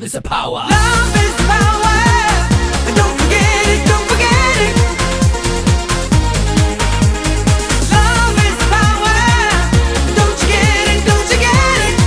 is a power. Love is power. Don't forget it, don't forget it. Love is power. Don't you get it, don't you get it.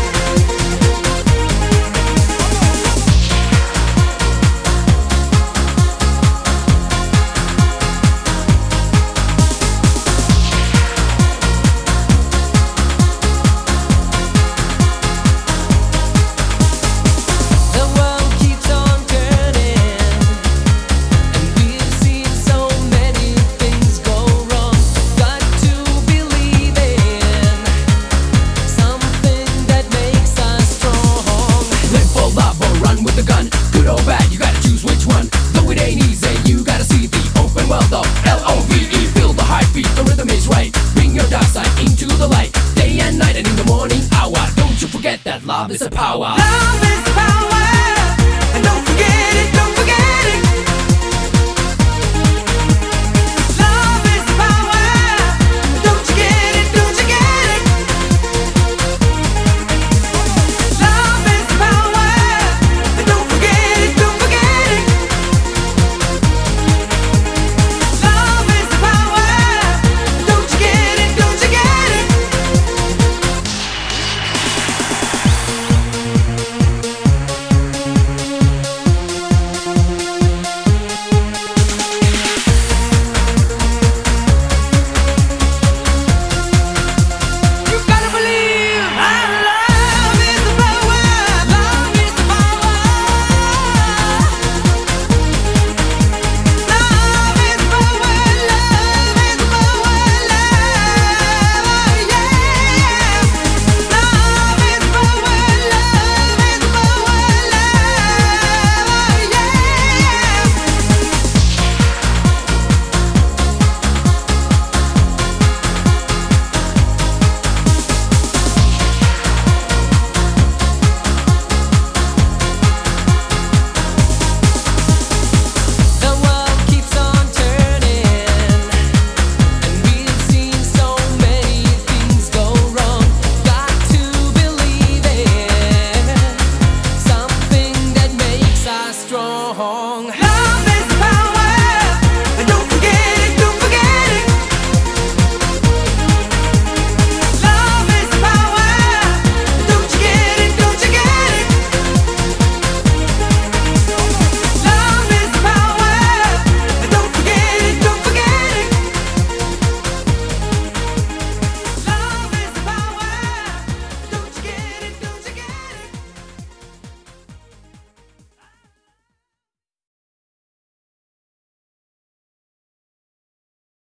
The world keeps on turning, and we've seen so many things go wrong. Got to believe in something that makes us strong. Live for love or run with the gun. Good or bad, you gotta choose which one. Though it ain't easy, you gotta see the open world of Love. Feel the heartbeat, the rhythm is right. Bring your dark side into the light. Day and night and in the morning hour. Don't you forget that love is a power. Love is power.